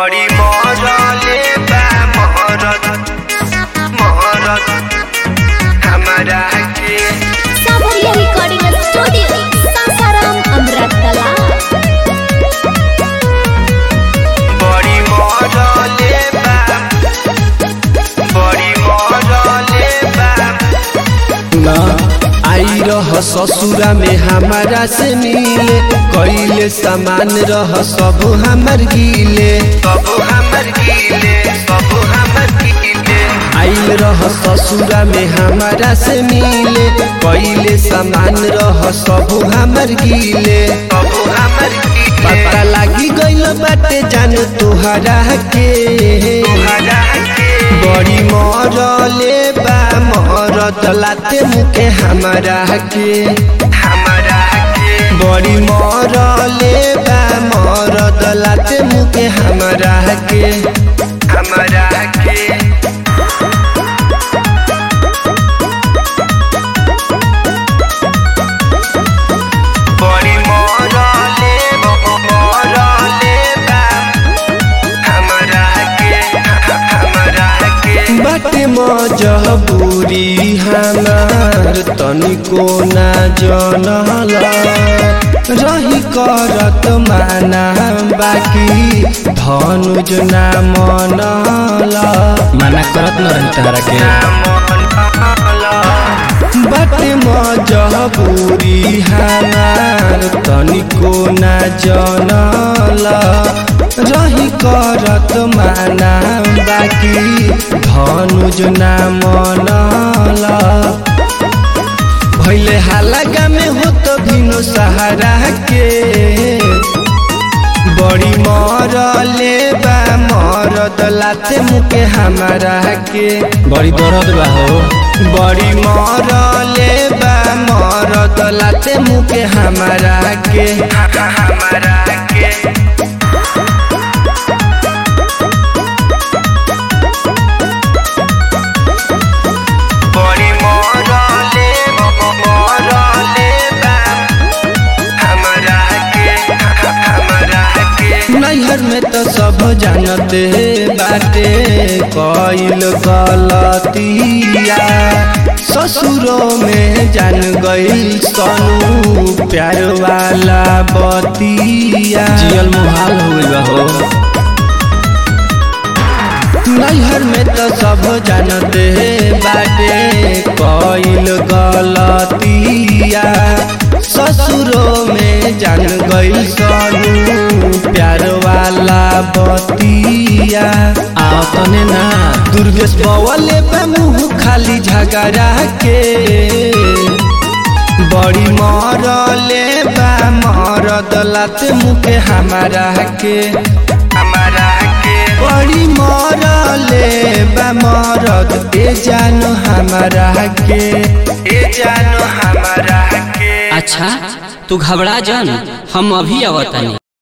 बड़ी मरले बा महरत महरत हमारा के सावरिया रिकॉर्डिंग स्टूडियो सासाराम अमृतला। बड़ी मरले बा बड़ी मरले बा ना आई रह ससुरा में हमारा से मिले कइले सामान रह सब हमर गिले सब हमर गिले सब हमर गिले आइल रह ससुरा में हमारा से मिले कइले सामान रह सब हमर गिले सब हमर गिले पता लागी गइल बाटे जान तोहरा के तोहरा के बड़ी मरले बा मरद लाते मुके हमारा के हमारा के बड़ी मरले बा मरद लाते मुके हमारा के हमारा के बड़ी मरले मरले बा हमारा के बाटे मजबूरी हमार तनिको ना जनल रही करत माना बाकी धनुज ना मनल माना करत न रही तहरा के बाटे मजबूरी हमार तनिको ना जनल रही करत माना बाकी धनुज ना मनल भैले हालागा में हो तो भिनो सहारा के बड़ी मरले बा मरद लाते मुके हमारा के बड़ी दर्द बा हो बड़ी मरले बा मरद लाते मुके हमारा के हमारा के बड़ी मरले मरले बा हमारा के नैहर में तो सब जानते बाटे कइल गलतिया ससुरों में जान गइल सनू प्यार वाला बतिया जियल मुहाल हो नैहर में तो सब जानते बाटे कइल गलतिया ससुरों में जान गइल सनू प्यार वाला बतिया आपने ना दुर्गेश बवले पे मुँह खाली झगड़ा के बड़ी मरले बा मरद लाते मुके हमारा के हमारा के बड़ी मरले बा मरद ए जानो हमारा के ए जानो हमारा के अच्छा तू घबरा जान हम अभी आवतानी।